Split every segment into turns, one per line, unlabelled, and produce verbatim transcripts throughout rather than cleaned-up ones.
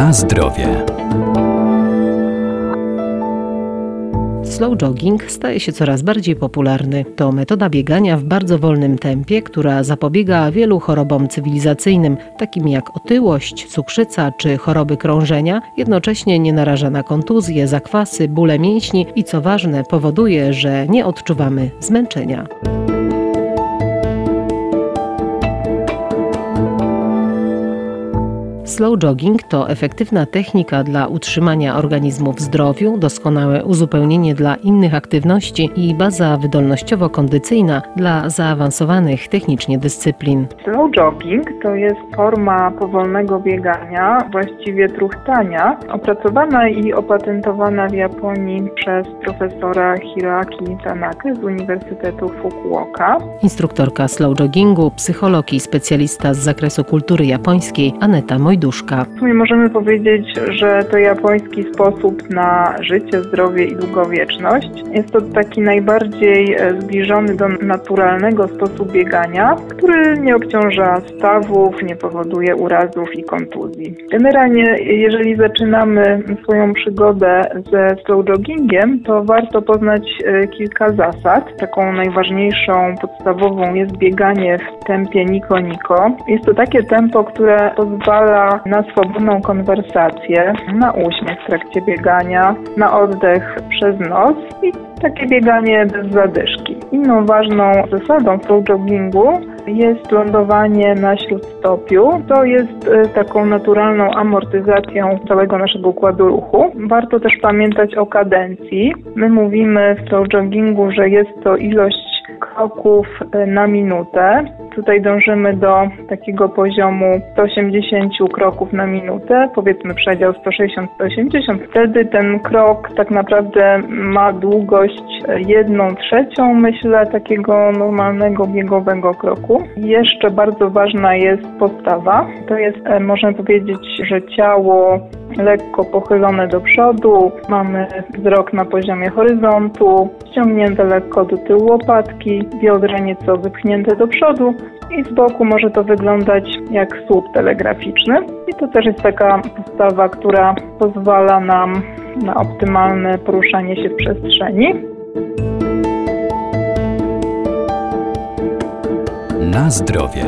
Na zdrowie.
Slow jogging staje się coraz bardziej popularny. To metoda biegania w bardzo wolnym tempie, która zapobiega wielu chorobom cywilizacyjnym, takim jak otyłość, cukrzyca czy choroby krążenia, jednocześnie nie naraża na kontuzje, zakwasy, bóle mięśni i co ważne, powoduje, że nie odczuwamy zmęczenia. Slow jogging to efektywna technika dla utrzymania organizmu w zdrowiu, doskonałe uzupełnienie dla innych aktywności i baza wydolnościowo-kondycyjna dla zaawansowanych technicznie dyscyplin.
Slow jogging to jest forma powolnego biegania, właściwie truchtania, opracowana i opatentowana w Japonii przez profesora Hiroaki Tanakę z Uniwersytetu Fukuoka.
Instruktorka slow joggingu, psycholog i specjalista z zakresu kultury japońskiej Aneta Mojduszka.
W sumie możemy powiedzieć, że to japoński sposób na życie, zdrowie i długowieczność. Jest to taki najbardziej zbliżony do naturalnego sposobu biegania, który nie obciąża stawów, nie powoduje urazów i kontuzji. Generalnie, jeżeli zaczynamy swoją przygodę ze slow joggingiem, to warto poznać kilka zasad. Taką najważniejszą, podstawową jest bieganie w tempie niko-niko. Jest to takie tempo, które pozwala na swobodną konwersację, na uśmiech w trakcie biegania, na oddech przez nos i takie bieganie bez zadyszki. Inną ważną zasadą slow joggingu jest lądowanie na śródstopiu. To jest taką naturalną amortyzacją całego naszego układu ruchu. Warto też pamiętać o kadencji. My mówimy w slow joggingu, że jest to ilość kroków na minutę. Tutaj dążymy do takiego poziomu sto osiemdziesiąt kroków na minutę, powiedzmy przedział sto sześćdziesiąt do stu osiemdziesięciu. Wtedy ten krok tak naprawdę ma długość jedną trzecią, myślę, takiego normalnego biegowego kroku. I jeszcze bardzo ważna jest postawa. To jest, można powiedzieć, że ciało lekko pochylone do przodu, mamy wzrok na poziomie horyzontu, ściągnięte lekko do tyłu łopatki, biodra nieco wypchnięte do przodu i z boku może to wyglądać jak słup telegraficzny. I to też jest taka postawa, która pozwala nam na optymalne poruszanie się w przestrzeni.
Na zdrowie.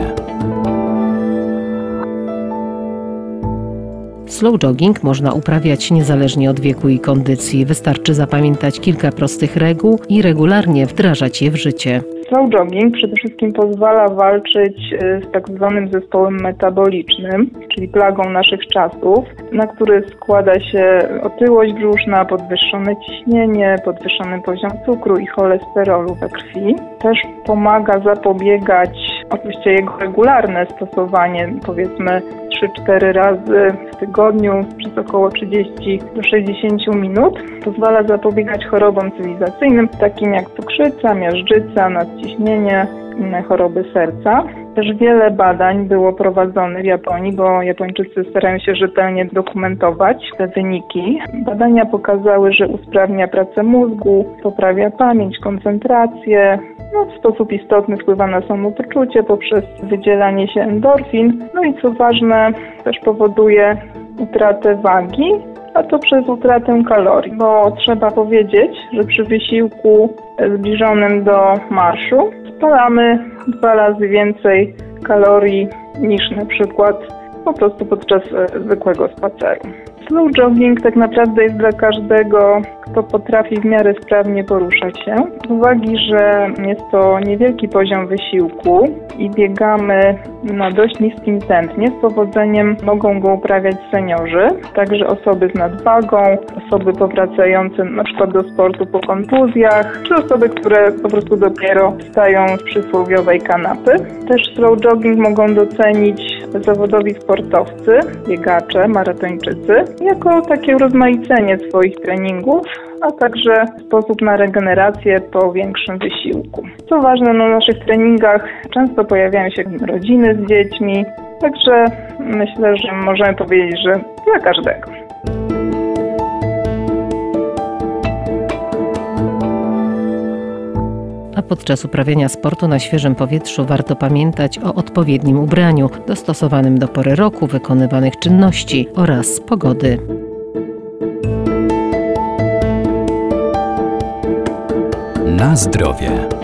Slow jogging można uprawiać niezależnie od wieku i kondycji. Wystarczy zapamiętać kilka prostych reguł i regularnie wdrażać je w życie.
Slow jogging przede wszystkim pozwala walczyć z tak zwanym zespołem metabolicznym, czyli plagą naszych czasów, na który składa się otyłość brzuszna, podwyższone ciśnienie, podwyższony poziom cukru i cholesterolu we krwi. Też pomaga zapobiegać, oczywiście jego regularne stosowanie, powiedzmy trzy cztery razy w tygodniu przez około trzydzieści do sześćdziesięciu minut. Pozwala zapobiegać chorobom cywilizacyjnym, takim jak cukrzyca, miażdżyca, nadciśnienie, inne choroby serca. Też wiele badań było prowadzonych w Japonii, bo Japończycy starają się rzetelnie dokumentować te wyniki. Badania pokazały, że usprawnia pracę mózgu, poprawia pamięć, koncentrację, no, w sposób istotny wpływa na samopoczucie poprzez wydzielanie się endorfin. No i co ważne, też powoduje utratę wagi, a to przez utratę kalorii, bo trzeba powiedzieć, że przy wysiłku zbliżonym do marszu spalamy dwa razy więcej kalorii niż na przykład po prostu podczas zwykłego spaceru. Slow jogging tak naprawdę jest dla każdego, kto potrafi w miarę sprawnie poruszać się. Z uwagi, że jest to niewielki poziom wysiłku i biegamy na dość niskim tętnie, z powodzeniem mogą go uprawiać seniorzy, także osoby z nadwagą, osoby powracające na przykład do sportu po kontuzjach, czy osoby, które po prostu dopiero wstają z przysłowiowej kanapy. Też slow jogging mogą docenić zawodowi sportowcy, biegacze, maratończycy, jako takie urozmaicenie swoich treningów, a także sposób na regenerację po większym wysiłku. Co ważne, na naszych treningach często pojawiają się rodziny z dziećmi, także myślę, że możemy powiedzieć, że dla każdego.
a podczas uprawiania sportu na świeżym powietrzu warto pamiętać o odpowiednim ubraniu, dostosowanym do pory roku, wykonywanych czynności oraz pogody.
Na zdrowie.